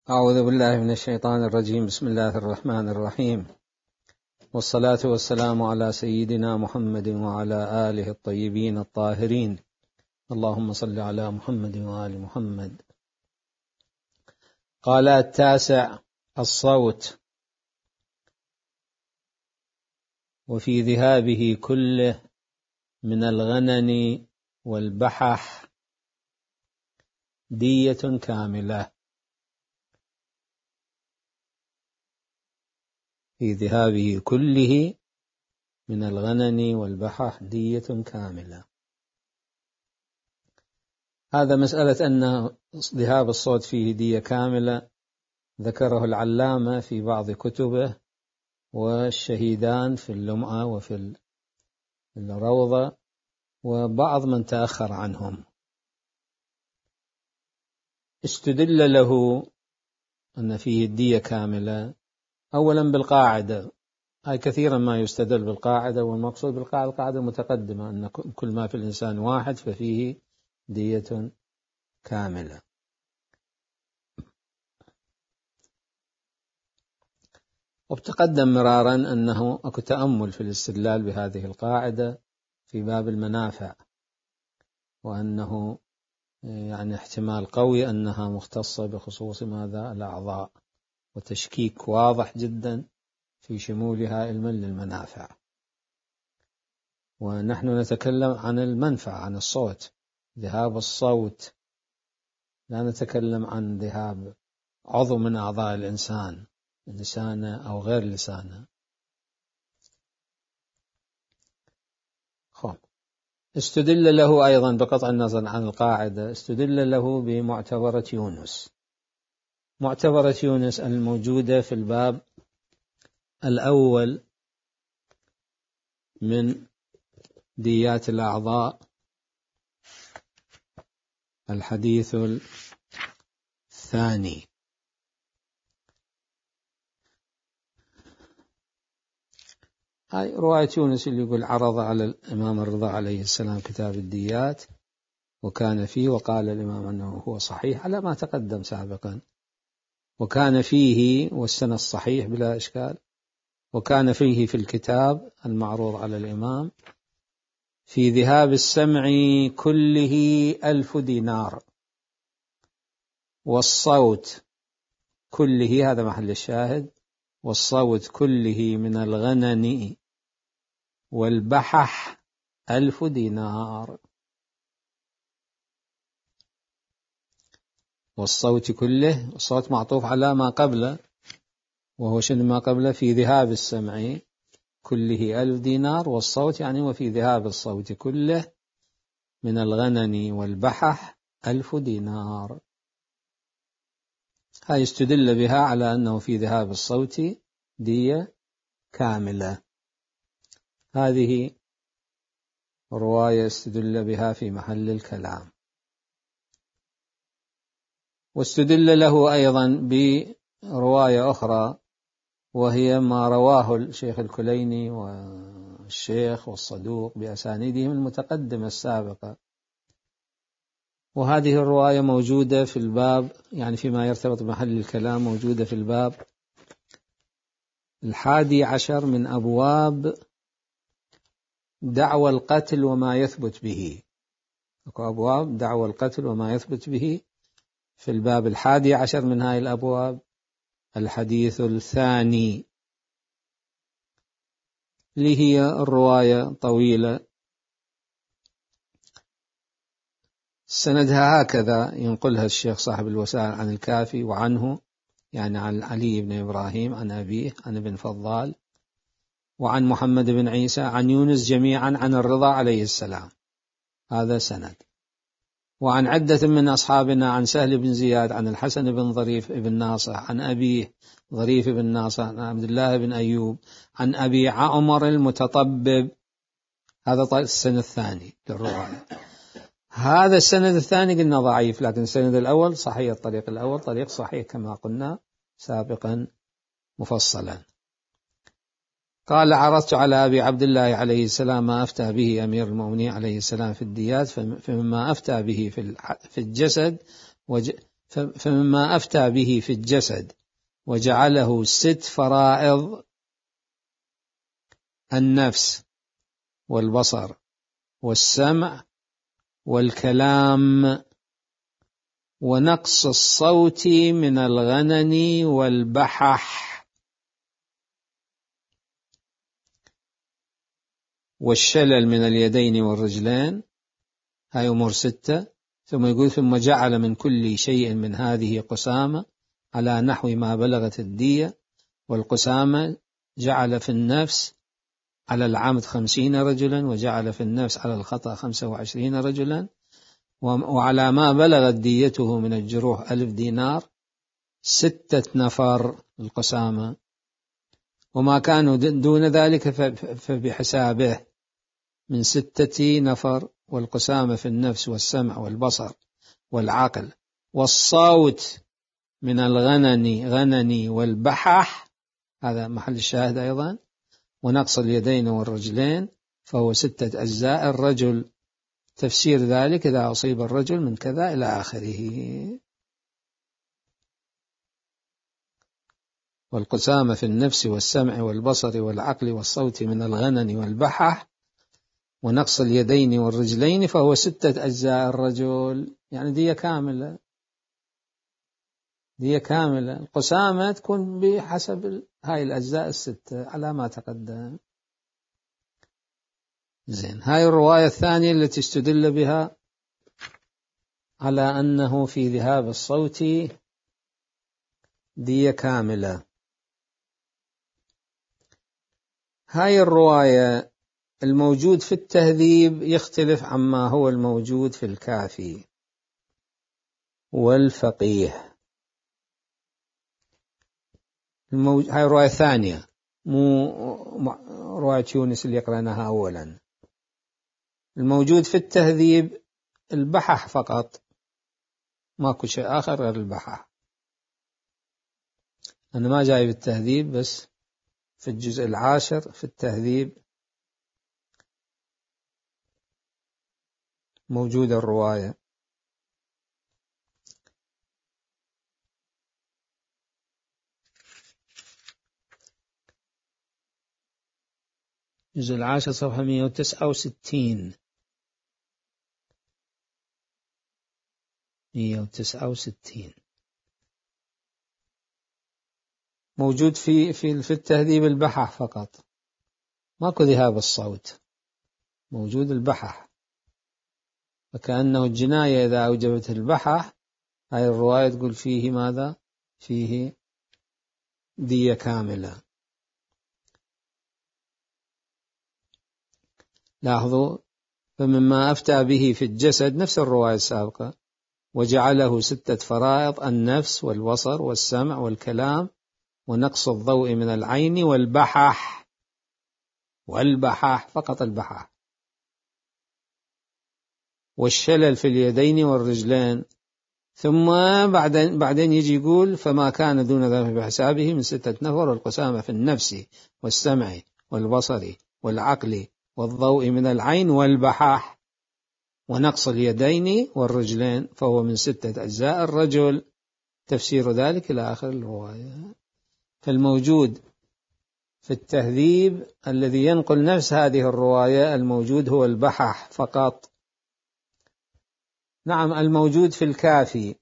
أعوذ بالله من الشيطان الرجيم. بسم الله الرحمن الرحيم، والصلاة والسلام على سيدنا محمد وعلى آله الطيبين الطاهرين. اللهم صل على محمد وآل محمد. قال التاسع: الصوت، وفي ذهابه كله من الغنن والبحح دية كاملة. في ذهابه كله من الغنن والبحح دية كاملة. هذا مسألة أن ذهاب الصوت فيه دية كاملة ذكره العلامة في بعض كتبه، والشهيدان في اللمعة وفي الروضة، وبعض من تأخر عنهم. استدل له أن فيه الدية كاملة أولا بالقاعدة، هاي كثيرا ما يستدل بالقاعدة، والمقصود بالقاعدة القاعدة المتقدمة أن كل ما في الإنسان واحد ففيه دية كاملة. وبتقدم مرارا أنه أكو تأمل في الاستدلال بهذه القاعدة في باب المنافع، وأنه يعني احتمال قوي أنها مختصة بخصوص ماذا؟ الأعضاء، وتشكيك واضح جدا في شمولها علما للمنافع. ونحن نتكلم عن المنفعة، عن الصوت، ذهاب الصوت، لا نتكلم عن ذهاب عضو من أعضاء الإنسان، لسانه أو غير لسانه. استدل له أيضا بقطع النظر عن القاعدة، استدل له بمعتبرة يونس. معتبرة يونس الموجودة في الباب الأول من ديات الأعضاء، الحديث الثاني. هاي رواية يونس اللي يقول: عرض على الإمام الرضا عليه السلام كتاب الديات وكان فيه، وقال الإمام أنه هو صحيح على ما تقدم سابقا، وكان فيه، والسنة الصحيح بلا إشكال، وكان فيه في الكتاب المعروض على الإمام في ذهاب السمع كله 1000 دينار، والصوت كله، هذا محل الشاهد، والصوت كله من الغنن والبحح 1000 دينار. والصوت كله، الصوت معطوف على ما قبله، وهو شنو ما قبله؟ في ذهاب السمع كله 1000 دينار، والصوت يعني وفي ذهاب الصوت كله من الغنن والبحح 1000 دينار. هاي استدل بها على أنه في ذهاب الصوت دية كاملة. هذه رواية استدل بها في محل الكلام. واستدل له أيضا برواية أخرى، وهي ما رواه الشيخ الكليني والشيخ والصدوق بأسانيدهم المتقدمة السابقة. وهذه الرواية موجودة في الباب، يعني فيما يرتبط بمحل الكلام، موجودة في الباب 11 من أبواب دعوى القتل وما يثبت به. أبواب دعوى القتل وما يثبت به في الباب 11 من هذه الأبواب، الحديث الثاني، اللي هي الرواية طويلة سندها هكذا ينقلها الشيخ صاحب الوسائل عن الكافي وعنه، يعني عن علي بن إبراهيم عن أبيه عن ابن فضال، وعن محمد بن عيسى عن يونس، جميعا عن الرضا عليه السلام، هذا سند. وعن عدة من أصحابنا عن سهل بن زياد عن الحسن بن ظريف بن ناصح عن أبيه ظريف بن ناصح عن عبد الله بن أيوب عن أبي عمر المتطبب. هذا السند الثاني للرواية. هذا السند الثاني قلنا ضعيف، لكن السند الأول صحيح، الطريق الأول طريق صحيح كما قلنا سابقا مفصلا. قال: عرضت على أبي عبد الله عليه السلام ما أفتى به أمير المؤمنين عليه السلام في الديات، فمما أفتى به في الجسد فمما أفتى به في الجسد وجعله 6 فرائض: النفس والبصر والسمع والكلام ونقص الصوت من الغنن والبحح والشلل من اليدين والرجلين. هاي أمور 6. ثم يقول: ثم جعل من كل شيء من هذه قسامة على نحو ما بلغت الدية، والقسامة جعل في النفس على العمد 50 رجلا، وجعل في النفس على الخطأ 25 رجلا، وعلى ما بلغت ديته من الجروح 1000 دينار 6 نفر القسامة، وما كانوا دون ذلك فبحسابه من 6 نفر. والقسامة في النفس والسمع والبصر والعقل والصوت من الغنن والبحح، هذا محل الشاهد أيضا، ونقص اليدين والرجلين فهو 6 أجزاء. الرجل تفسير ذلك: إذا أصيب الرجل من كذا إلى آخره. والقسامة في النفس والسمع والبصر والعقل والصوت من الغنن والبحح ونقص اليدين والرجلين فهو 6 أجزاء. الرجل يعني دية كاملة، دية كاملة. القسامة تكون بحسب هاي الأجزاء 6 على ما تقدم. زين، هاي الرواية الثانية التي استدل بها على أنه في ذهاب الصوت دية كاملة. هاي الرواية الموجود في التهذيب يختلف عما هو الموجود في الكافي والفقيه. هاي الرواية الثانية، مو رواية يونس اللي قرأناها أولا. الموجود في التهذيب البحح فقط، ماكو شيء آخر غير البحح. أنا ما جايب التهذيب، بس في الجزء 10 في التهذيب موجودة الرواية. الجزء 10 صفحة 169. 169 موجود في التهذيب البحح فقط، ماكو ذهاب الصوت، موجود البحح. فكأنه الجناية إذا أوجبت البحح، هاي الرواية تقول فيه ماذا؟ فيه دية كاملة. لاحظوا: فمما أفتى به في الجسد، نفس الرواية السابقة، وجعله 6 فرائض: النفس والبصر والسمع والكلام ونقص الضوء من العين والبحح. والبحح فقط البحح. والشلل في اليدين والرجلين. ثم بعدين يجي يقول: فما كان دون ذلك بحسابه من 6 نفر: والقسامة في النفس والسمع والبصر والعقل والضوء من العين والبحح ونقص اليدين والرجلين فهو من 6 أجزاء. الرجل تفسير ذلك إلى آخر الرواية. فالموجود في التهذيب الذي ينقل نفس هذه الرواية الموجود هو البحح فقط. نعم، الموجود في الكافي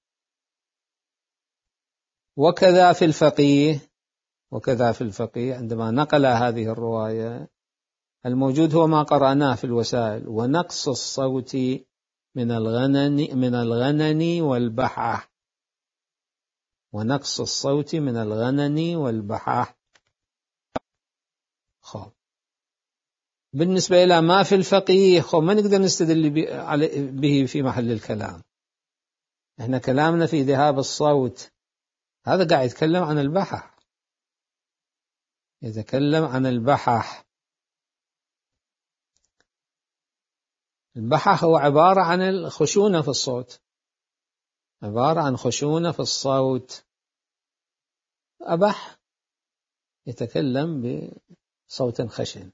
وكذا في الفقيه عندما نقل هذه الرواية الموجود هو ما قرأناه في الوسائل: ونقص الصوت من الغنن والبحح. ونقص الصوت من الغنن والبحح. خب، بالنسبة إلى ما في الفقيه ما نقدر نستدل به في محل الكلام. احنا كلامنا في ذهاب الصوت، هذا قاعد يتكلم عن البحح، يتكلم عن البحح. البحح هو عبارة عن الخشونة في الصوت، عبارة عن خشونة في الصوت. أبح يتكلم بصوت خشن.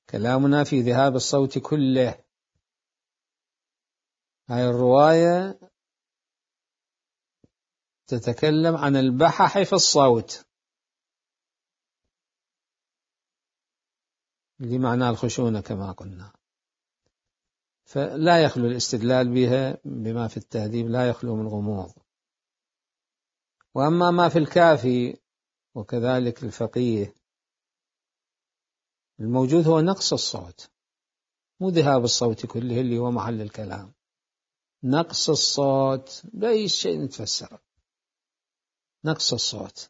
كلامنا في ذهاب الصوت كله. هاي الرواية تتكلم عن البحح في الصوت، اللي معناه الخشونة كما قلنا، فلا يخلو الاستدلال بها بما في التهذيب لا يخلو من غموض. وأما ما في الكافي وكذلك الفقيه، الموجود هو نقص الصوت، مو ذهاب الصوت كله اللي هو محل الكلام. نقص الصوت بأي شيء نتفسر، نقص الصوت،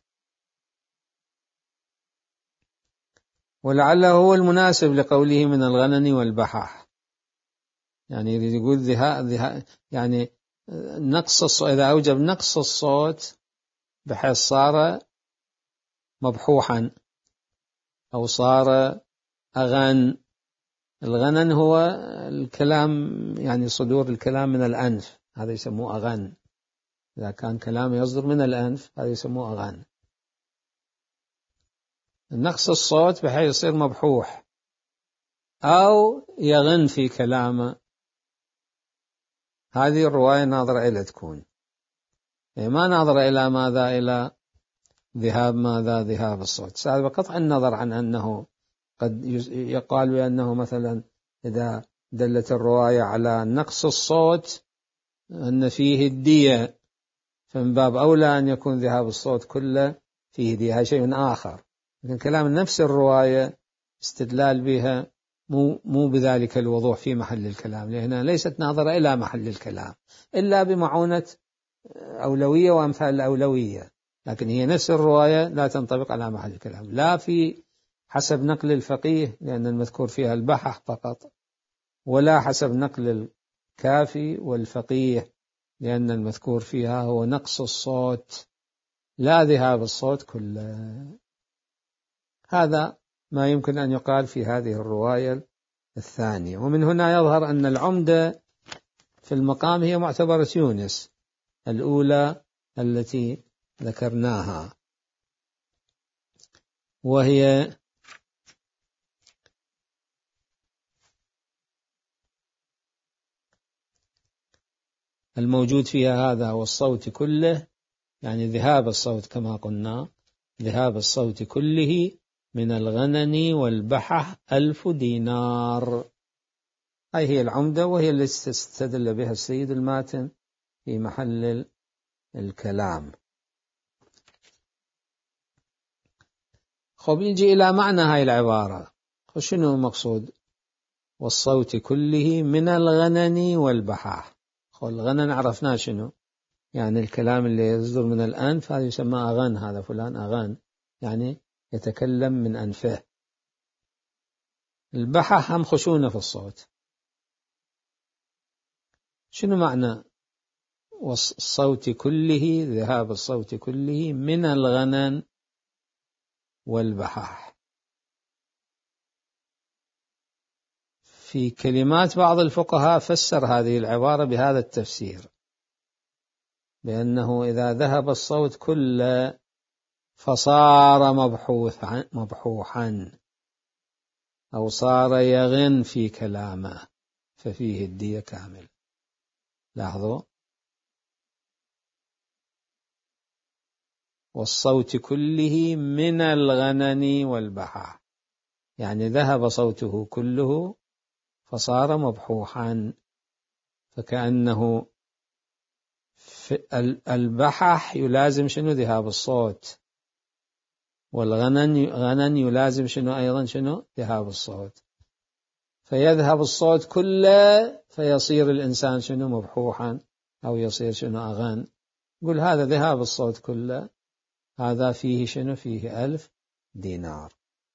ولعله هو المناسب لقوله من الغنن والبحح. يعني يريد يقول يعني نقص الصوت، إذا أوجب نقص الصوت بحيث صار مبحوحا أو صار أغن. الغنن هو الكلام، يعني صدور الكلام من الأنف، هذا يسموه أغن. إذا كان كلام يصدر من الأنف هذا يسموه أغن. نقص الصوت بحيث يصير مبحوح أو يغن في كلامه، هذه الرواية ناظرة إلى تكون، ما ناظرة إلى ماذا، إلى ذهاب ماذا، ذهاب الصوت. هذا بقطع النظر عن أنه قد يقال بأنه مثلا إذا دلت الرواية على نقص الصوت أن فيه الدية، فمن باب أولى أن يكون ذهاب الصوت كله فيه دية، هذا شيء آخر. لكن كلام نفس الرواية استدلال بها مو بذلك الوضوح في محل الكلام، لأنها ليست ناظرة إلى محل الكلام إلا بمعونة أولوية وأمثال الأولوية، لكن هي نفس الرواية لا تنطبق على محل الكلام، لا في حسب نقل الفقيه لأن المذكور فيها البحح فقط، ولا حسب نقل الكافي والفقيه لأن المذكور فيها هو نقص الصوت لا ذهاب الصوت كله. هذا ما يمكن أن يقال في هذه الرواية الثانية. ومن هنا يظهر أن العمدة في المقام هي معتبرة يونس الأولى التي ذكرناها، وهي الموجود فيها هذا هو الصوت كله، يعني ذهاب الصوت كما قلنا، ذهاب الصوت كله من الغنن والبحح 1000 دينار. هاي هي العمدة، وهي التي استدل بها السيد الماتن في محل الكلام. خب نجي إلى معنى هاي العبارة، شنو المقصود؟ والصوت كله من الغنن والبحح. الغنن عرفناه شنو، يعني الكلام اللي يصدر من الأنف هذا يسمى أغن، هذا فلان أغن يعني يتكلم من أنفه. البحح هم خشونة في الصوت. شنو معنى والصوت كله، ذهاب الصوت كله من الغنن والبحح؟ في كلمات بعض الفقهاء فسر هذه العبارة بهذا التفسير، بأنه إذا ذهب الصوت كله فصار مبحوحا أو صار يغن في كلامه ففيه الدية كامل. لاحظوا، والصوت كله من الغنن والبحح، يعني ذهب صوته كله فصار مبحوحا، فكأنه البحح يلازم شنو؟ ذهاب الصوت، والغنن يلازم شنو أيضا؟ شنو؟ ذهاب الصوت، فيذهب الصوت كله فيصير الإنسان شنو؟ مبحوحا أو يصير شنو؟ أغن. يقول هذا ذهاب الصوت كله هذا فيه شنو؟ فيه 1000 دينار.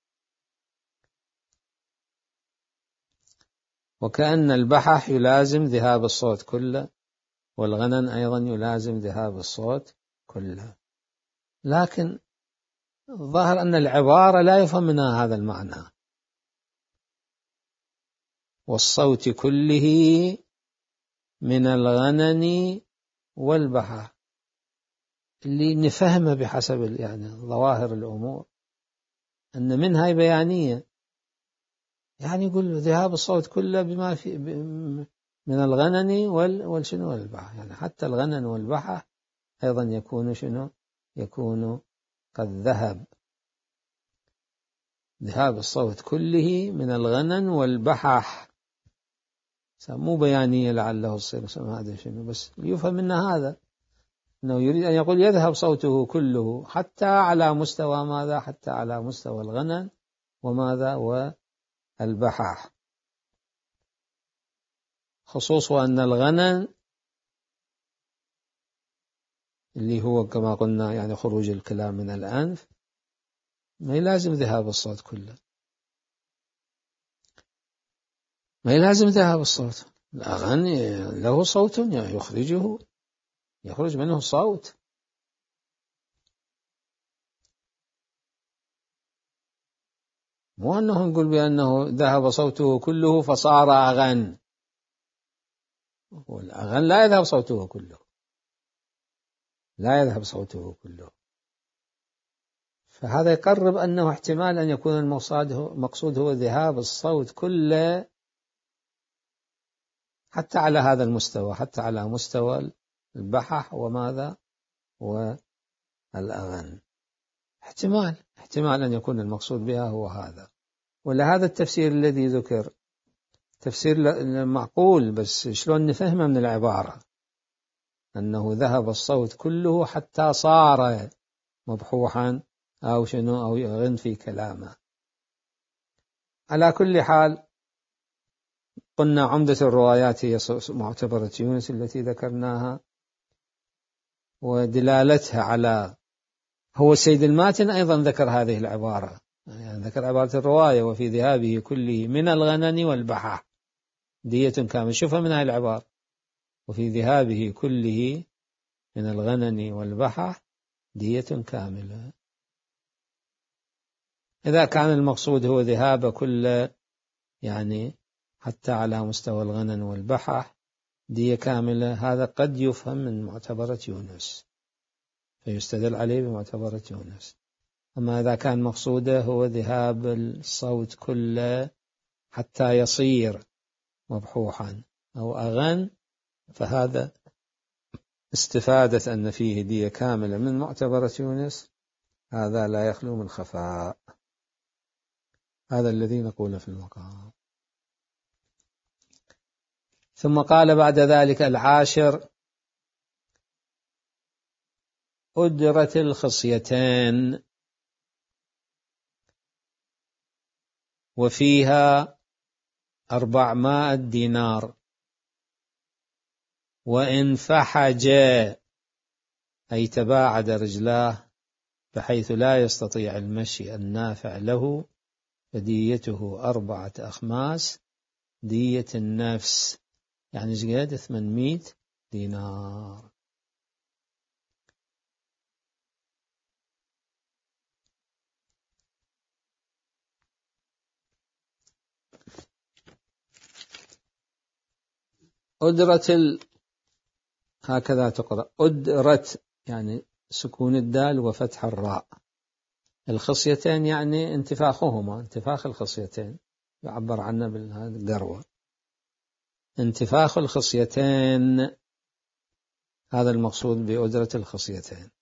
وكأن البحح يلازم ذهاب الصوت كله، والغنن أيضا يلازم ذهاب الصوت كله. لكن الظاهر أن العبارة لا يفهم منها هذا المعنى، والصوت كله من الغنن والبحح، اللي نفهمه بحسب يعني ظواهر الأمور أن منها بيانية، يعني يقول ذهاب الصوت كله بما في من الغنن والشنو والبحر، يعني حتى الغنن والبحر أيضا يكون شنو، يكون قد ذهاب الصوت كله من الغنن والبحح. مو بيانية لعله تصير هذا شنو، بس يفهم من هذا أنه يريد أن يقول يذهب صوته كله حتى على مستوى ماذا، حتى على مستوى الغنن وماذا والبحح، خصوصا أن الغنن اللي هو كما قلنا يعني خروج الكلام من الأنف ما يلازم ذهاب الصوت كله، ما يلازم ذهاب الصوت. الأغاني له صوت يخرج منه الصوت. مو أنه نقول بأنه ذهب صوته كله فصار أغن، والأغن لا يذهب صوته كله، لا يذهب صوته كله. فهذا يقرب أنه احتمال أن يكون المقصود هو ذهاب الصوت كله حتى على هذا المستوى، حتى على مستوى البحح وماذا والأغن. احتمال أن يكون المقصود بها هو هذا. ولهذا التفسير الذي ذكر تفسير معقول، بس شلون نفهمه من العبارة أنه ذهب الصوت كله حتى صار مبحوحا أو شنو أو يغن في كلامه. على كل حال قلنا عمدة الروايات هي معتبرة يونس التي ذكرناها، ودلالتها على هو السيد الماتن أيضا ذكر هذه العبارة، يعني ذكر عبارة الرواية وفي ذهابه كله من الغنن والبحح دية كاملة. شوفها من هذه العبارة وفي ذهابه كله من الغنن والبحح دية كاملة. إذا كان المقصود هو ذهاب كل يعني حتى على مستوى الغنن والبحح دية كاملة، هذا قد يفهم من معتبرة يونس فيستدل عليه بمعتبرة يونس. أما إذا كان مقصوده هو ذهاب الصوت كله حتى يصير مبحوحا أو أغن، فهذا استفادة أن فيه دية كاملة من معتبرة يونس هذا لا يخلو من خفاء. هذا الذي نقوله في المقام. ثم قال بعد ذلك العاشر أدرت الخصيتين وفيها 400 دينار، وإن فحج أي تباعد رجلاه بحيث لا يستطيع المشي النافع له فديته 4 أخماس دية النفس، يعني زيادة 800 دينار. هكذا تقرأ أدرت، يعني سكون الدال وفتح الراء. الخصيتين يعني انتفاخهما، انتفاخ الخصيتين يعبر عنه بالقروة، انتفاخ الخصيتين، هذا المقصود بأدرة الخصيتين.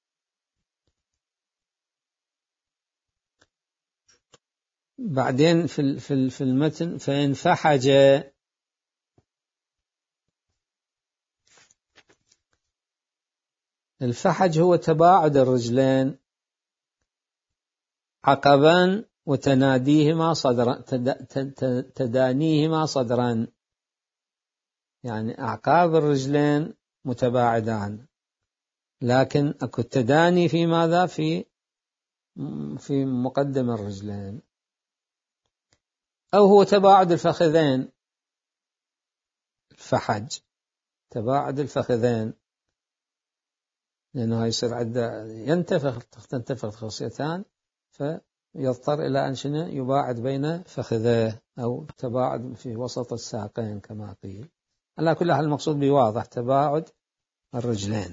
بعدين في المتن فإن فحج، الفحج هو تباعد الرجلين عقبا وتناديهما صدرا، تدانيهما صدرا، يعني أعقاب الرجلين متباعدان لكن أكو التداني في ماذا، في مقدم الرجلين. أو هو تباعد الفخذين، الفحج تباعد الفخذين، لأنه يصير عدة تنتفخ الخصيتان فيضطر إلى أن شنو يباعد بين فخذيه أو تباعد في وسط الساقين كما قيل. على كل حال المقصود بواضح تباعد الرجلين.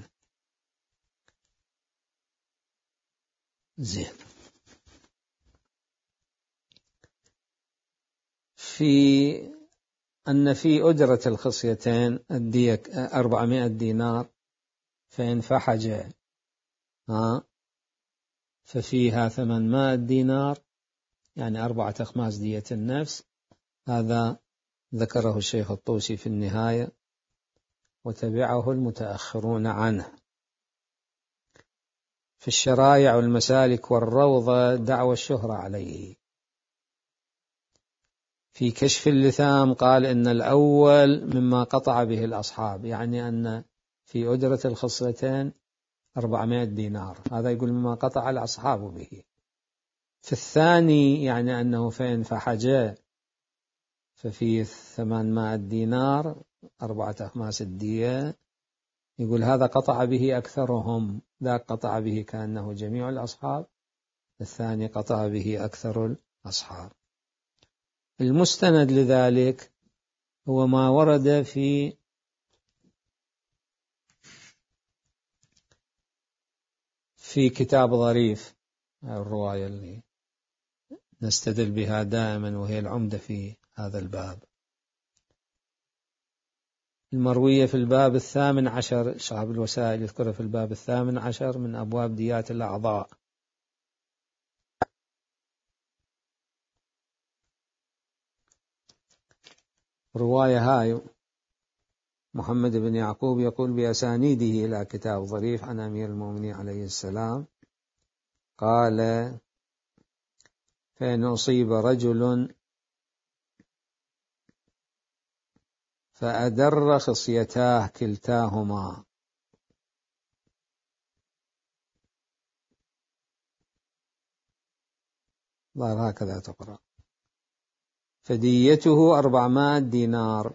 زين. أن في أجرة الخصيتين الدية 400 دينار، فإن فحج ففيها 800 دينار، يعني 4 أخماس دية النفس. هذا ذكره الشيخ الطوسي في النهاية، وتبعه المتأخرون عنه. في الشرائع والمسالك والروضة دعوى الشهرة عليه. في كشف اللثام قال إن الأول مما قطع به الأصحاب، يعني أن في أجرة الخصيتين 400 دينار، هذا يقول مما قطع الأصحاب به. في الثاني يعني أنه فإن فحج ففيه 800 دينار، 4 أخماس الدية، يقول هذا قطع به أكثرهم، ذاك قطع به كأنه جميع الأصحاب، الثاني قطع به أكثر الأصحاب. المستند لذلك هو ما ورد في كتاب ظريف، الرواية اللي نستدل بها دائما وهي العمدة في هذا الباب، المروية في الباب 18، صاحب الوسائل يذكرها في الباب 18 من أبواب ديات الأعضاء. رواية هاي محمد بن يعقوب يقول بأسانيده إلى كتاب ظريف عن أمير المؤمنين عليه السلام قال: فإن أصيب رجل فأدر خصيتاه كلتاهما، ظهر هكذا تقرأ، فديته 400 دينار.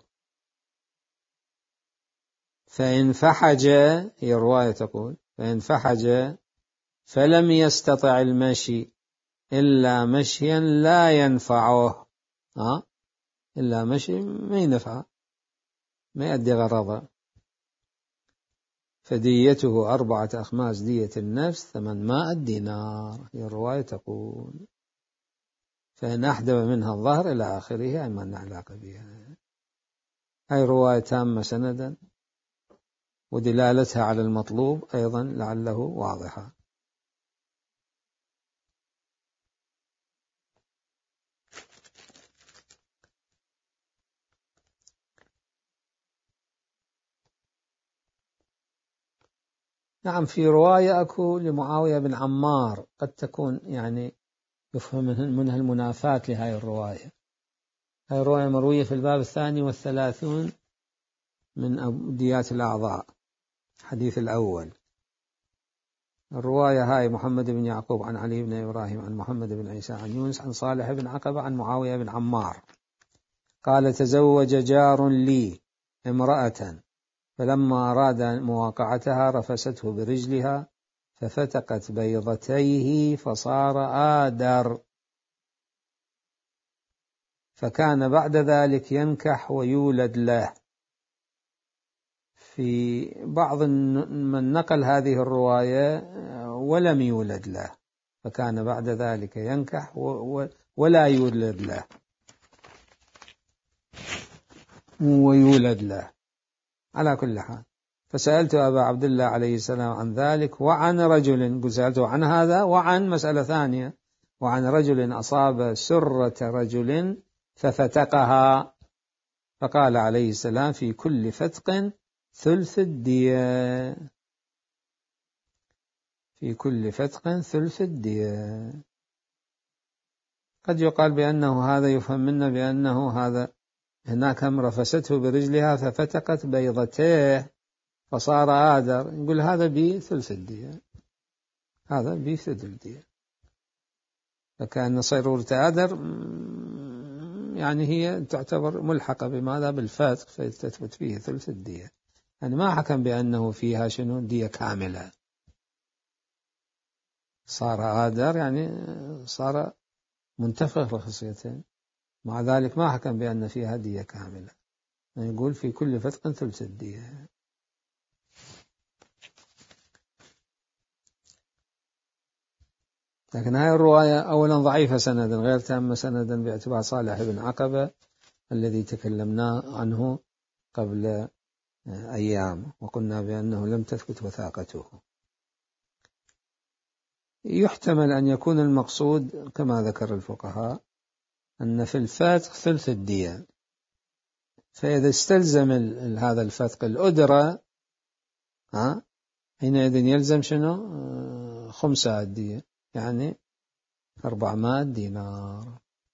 فإن فحج، هي رواية تقول فإن فحج فلم يستطع المشي إلا مشيا لا ينفعه، إلا مشي ما ينفع، ما يؤدي غرضه، فديته 4 أخماس دية النفس 800 دينار، هي الرواية تقول. فإن أحدب منها الظهر إلى آخره، أي ما لنا علاقة بها. هاي رواية تامة سندا، ودلالتها على المطلوب أيضا لعله واضحة. نعم، في رواية أكو لمعاوية بن عمار قد تكون يعني يفهم منها المنافاة لهذه الرواية. هذه الرواية مروية في الباب 32 من ديات الأعضاء، حديث الأول. الرواية هاي محمد بن يعقوب عن علي بن إبراهيم عن محمد بن عيسى عن يونس عن صالح بن عقبة عن معاوية بن عمار قال: تزوج جار لي امرأة، فلما أراد مواقعتها رفسته برجلها ففتقت بيضتيه فصار آدر، فكان بعد ذلك ينكح ويولد له. في بعض من نقل هذه الرواية ولم يولد له، فكان بعد ذلك ينكح ولا يولد له ويولد له. على كل حال، فسألت أبا عبد الله عليه السلام عن ذلك وعن رجل، قل سألته عن هذا وعن مسألة ثانية، وعن رجل أصاب سرة رجل ففتقها، فقال عليه السلام: في كل فتق ثلث الدية، في كل فتق ثلث الدية. قد يقال بأنه هذا يفهم منا بأنه هذا هناك هم رفسته برجلها ففتقت بيضتيه فصار آدر، يقول هذا بثلث الدية، هذا بثلث الدية. فكأن صيرورة آدر يعني هي تعتبر ملحقة بماذا؟ بالفتق، فتثبت فيه ثلث الدية، يعني ما حكم بأنه فيها شنو دية كاملة. صار آدر يعني صار منتفخ بخصيتين، مع ذلك ما حكم بأن فيها دية كاملة، يعني يقول في كل فتق ثلث الدية. لكن هذه الرواية أولا ضعيفة سندا، غير تامة سندا باعتبار صالح بن عقبة الذي تكلمنا عنه قبل أيام وقلنا بأنه لم تثبت وثاقته. يحتمل أن يكون المقصود كما ذكر الفقهاء أن في الفتق ثلث الدية، فإذا استلزم هذا الفتق الأدرة حينئذ يلزم شنو؟ خمسة الدية، يعني 400 دينار.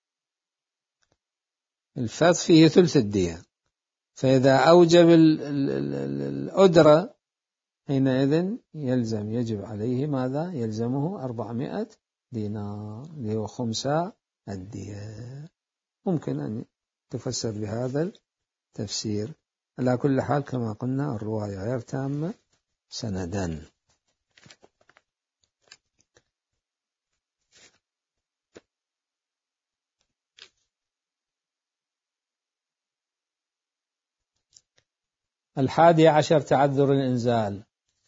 الفتق فيه ثلث الدية، فإذا أوجب الأدرة حينئذ يجب عليه ماذا؟ يلزمه 400 دينار اللي هو خمسة الدية. ممكن أن تفسر بهذا التفسير. على كل حال كما قلنا الرواية غير تامة سندا. الحادي عشر تعذر الإنزال.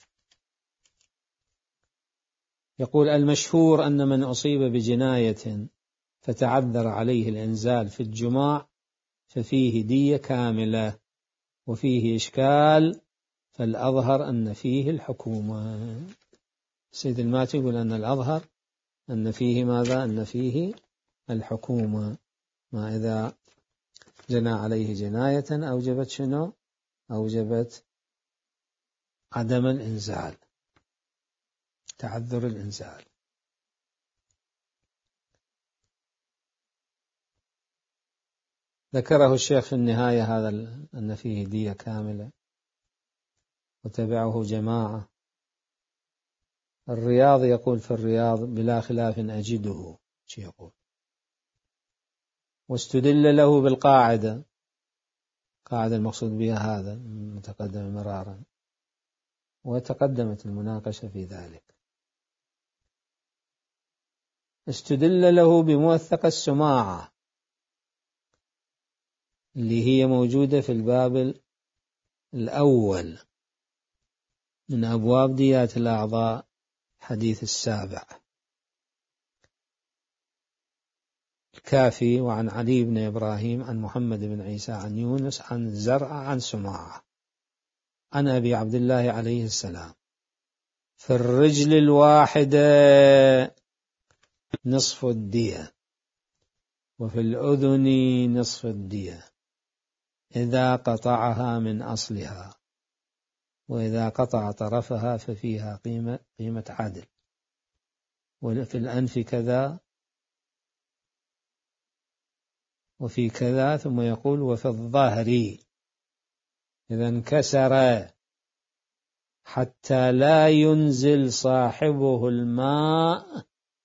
يقول المشهور أن من أصيب بجناية فتعذر عليه الإنزال في الجماع ففيه دية كاملة، وفيه إشكال، فالأظهر أن فيه الحكومة. سيد الماتي يقول أن الأظهر أن فيه ماذا؟ أن فيه الحكومة، ما إذا جنى عليه جناية أوجبت شنو؟ أوجبت عدم الإنزال، تعذر الإنزال. ذكره الشيخ في النهاية هذا أن فيه دية كاملة، وتبعه جماعة. الرياض يقول في الرياض بلا خلاف أجده يقول، واستدل له بالقاعدة، قاعدة المقصود بها هذا متقدم مرارا، وتقدمت المناقشة في ذلك. استدل له بموثق السماعة اللي هي موجودة في الباب الأول من أبواب ديات الأعضاء، حديث السابع الكافي، وعن علي بن إبراهيم عن محمد بن عيسى عن يونس عن زرع عن سماعة عن أبي عبد الله عليه السلام: في الرجل الواحدة نصف الدية، وفي الأذن نصف الدية إذا قطعها من أصلها، وإذا قطع طرفها ففيها قيمة عدل، وفي الأنف كذا وفي كذا. ثم يقول: وفي الظهر إذا انكسر حتى لا ينزل صاحبه الماء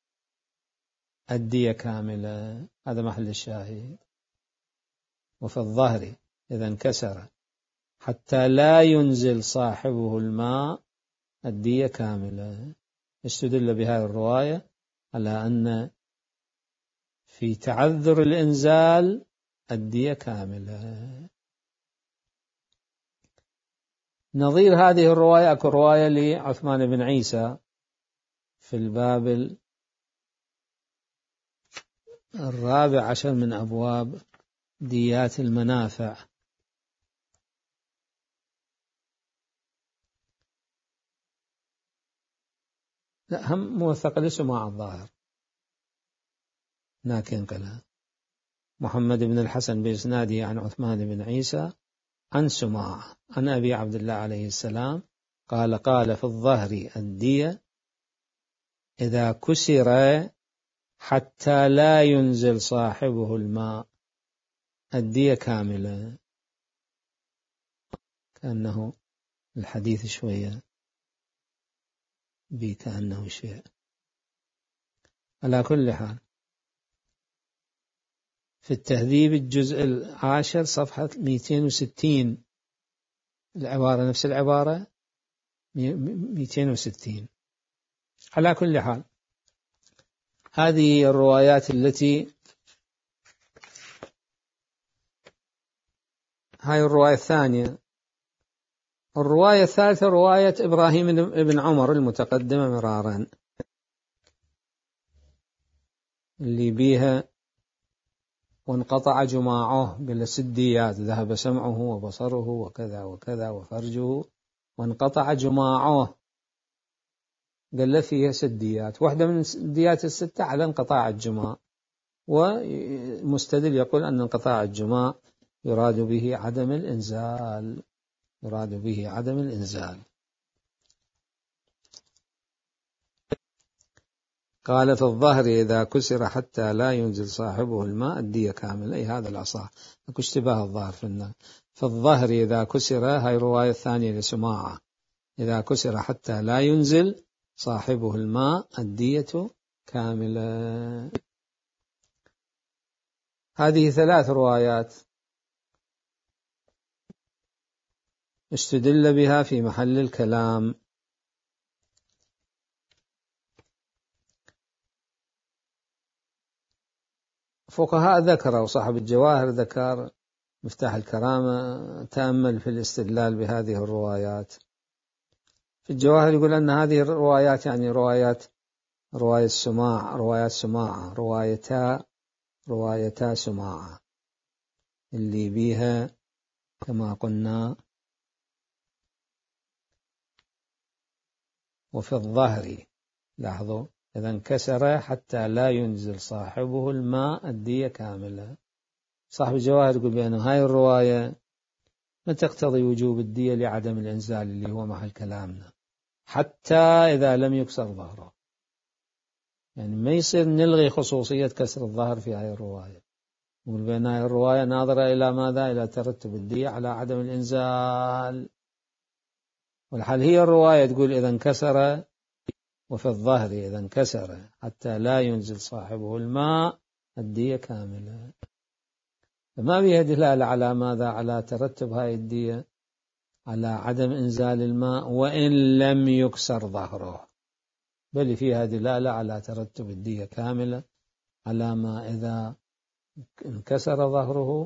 الدية كاملة. هذا محل الشاهد. وفي الظهر إذا انكسر حتى لا ينزل صاحبه الماء الدية كاملة. استدل بهذه الرواية على أن في تعذر الإنزال الدية كاملة. نظير هذه الرواية أكو رواية لعثمان بن عيسى في الباب 14 من أبواب ديات المنافع. لا، هم موثق لسماع الظاهر، لكن قال محمد بن الحسن بإسناده عن عثمان بن عيسى عن سماعة عن أبي عبد الله عليه السلام قال في الظهر الدية إذا كسر حتى لا ينزل صاحبه الماء الدية كاملة. كأنه الحديث شوية كأنه شيء. على كل حال في التهذيب الجزء 10 صفحة 260 العبارة نفس العبارة 260. على كل حال هذه الروايات التي هاي الرواية الثانية. الرواية الثالثة رواية إبراهيم بن عمر المتقدمة مرارا، اللي بيها وانقطع جماعه، قال 6 ديات، ذهب سمعه وبصره وكذا وكذا وفرجه وانقطع جماعه، قال له فيها 6 ديات، واحدة من الديات ال6 على انقطاع الجماع، ومستدل يقول أن انقطاع الجماع يراد به عدم الإنزال، يراد به عدم الإنزال. قال في الظهر إذا كسر حتى لا ينزل صاحبه الماء الدية كاملة، أي هذا الأصح، أكو اشتباه الظهر في النقل. في الظهر إذا كسر، هاي الرواية الثانية لسماعة، إذا كسر حتى لا ينزل صاحبه الماء الدية كاملة. هذه 3 روايات استدل بها في محل الكلام. فقهاء ذكروا، صاحب الجواهر ذكر، مفتاح الكرامة تأمل في الاستدلال بهذه الروايات. في الجواهر يقول أن هذه الروايات يعني رواية سماع، روايات سماعة، روايتا سماعة، اللي بيها كما قلنا وفي الظهر، لاحظوا، إذا انكسر حتى لا ينزل صاحبه الماء الدية كاملة. صاحب الجواهر يقول بأن هاي الرواية ما تقتضي وجوب الدية لعدم الإنزال اللي هو محل كلامنا، حتى إذا لم يكسر ظهره، يعني ما يصير نلغي خصوصية كسر الظهر في هاي الرواية، نقول بأن هاي الرواية ناظرة إلى ماذا؟ إلى ترتب الدية على عدم الإنزال، والحال هي الرواية تقول إذا انكسر، وفي الظهر إذا انكسر حتى لا ينزل صاحبه الماء الدية كاملة، فما بها دلالة على ماذا؟ على ترتب هاي الدية على عدم إنزال الماء وإن لم يكسر ظهره، بل فيها دلالة على ترتب الدية كاملة على ما إذا انكسر ظهره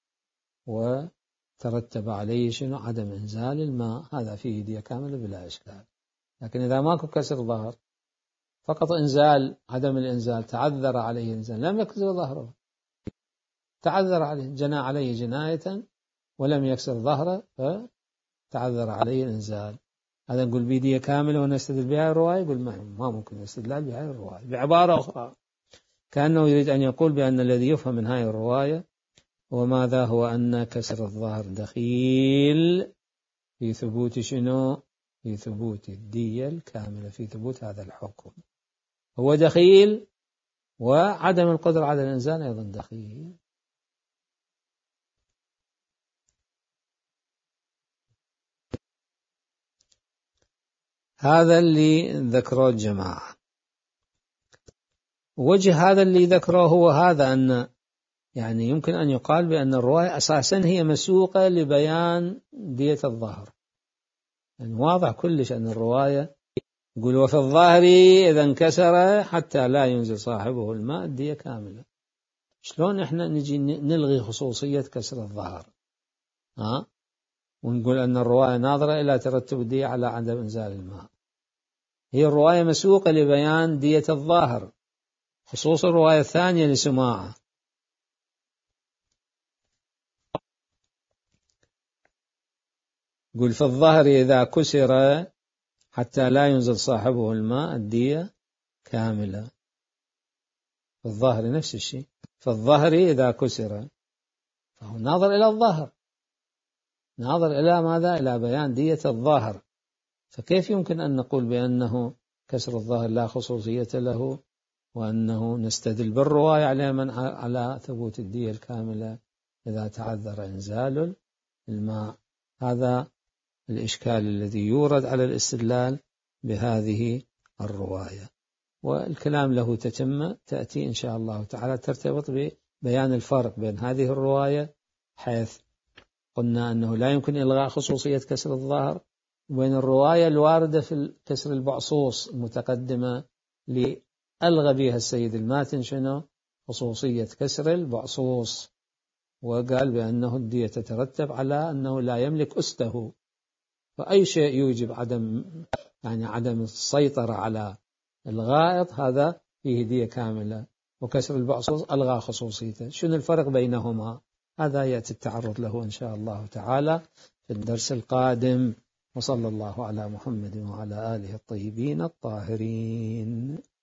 وترتب عليه شنو؟ عدم إنزال الماء، هذا فيه دية كاملة بلا إشكال. لكن إذا ماكو كسر ظهر، فقط إنزال، عدم الإنزال، تعذر عليه إنزال، لم يكسر ظهره، تعذر عليه، جنى عليه جناية ولم يكسر ظهره فتعذر عليه الإنزال، هذا نقول بيدية كاملة ونستدل بها الرواية؟ يقول ما ممكن الاستدلال بهذه الرواية. بعبارة أخرى كأنه يريد أن يقول بأن الذي يفهم من هذه الرواية هو ماذا؟ هو أن كسر الظهر دخيل في ثبوت شنو؟ في ثبوت الدية الكاملة، في ثبوت هذا الحكم، هو دخيل، وعدم القدرة على الإنزال أيضا دخيل. هذا اللي ذكره الجماعة. وجه هذا اللي ذكره هو هذا، أن يعني يمكن أن يقال بأن الرواية أساسا هي مسوقة لبيان دية الظهر، يعني واضح كلش أن الرواية يقول وفي الظهر إذا انكسر حتى لا ينزل صاحبه الماء الدية كاملة. شلون إحنا نجي نلغي خصوصية كسر الظهر ونقول أن الرواية ناظرة إلى ترتب الدية على عدم إنزال الماء؟ هي الرواية مسوقة لبيان دية الظاهر، خصوص الرواية الثانية لسماعة. قل في الظهر إذا كسر حتى لا ينزل صاحبه الماء الدية كاملة، في الظهر نفس الشيء، في الظهر إذا كسر، فهو ناظر إلى الظهر، ناظر إلى ماذا؟ إلى بيان دية الظاهر، فكيف يمكن أن نقول بأنه كسر الظهر لا خصوصية له وأنه نستدل بالرواية على ثبوت الدية الكاملة إذا تعذر إنزال الماء؟ هذا الإشكال الذي يورد على الاستدلال بهذه الرواية، والكلام له تتمة تأتي إن شاء الله تعالى، ترتبط ببيان الفرق بين هذه الرواية، حيث قلنا أنه لا يمكن إلغاء خصوصية كسر الظهر، وبين الرواية الواردة في كسر البعصوص المتقدمة لألغى بها السيد الماتن شنو؟ خصوصية كسر البعصوص، وقال بأنه الدية تترتب على أنه لا يملك أسته، فأي شيء يوجب عدم السيطرة على الغائط هذا فيه دية كاملة، وكسر المقصوص ألغى خصوصيته. شنو الفرق بينهما؟ هذا يأتي التعرض له إن شاء الله تعالى في الدرس القادم. وصلى الله على محمد وعلى آله الطيبين الطاهرين.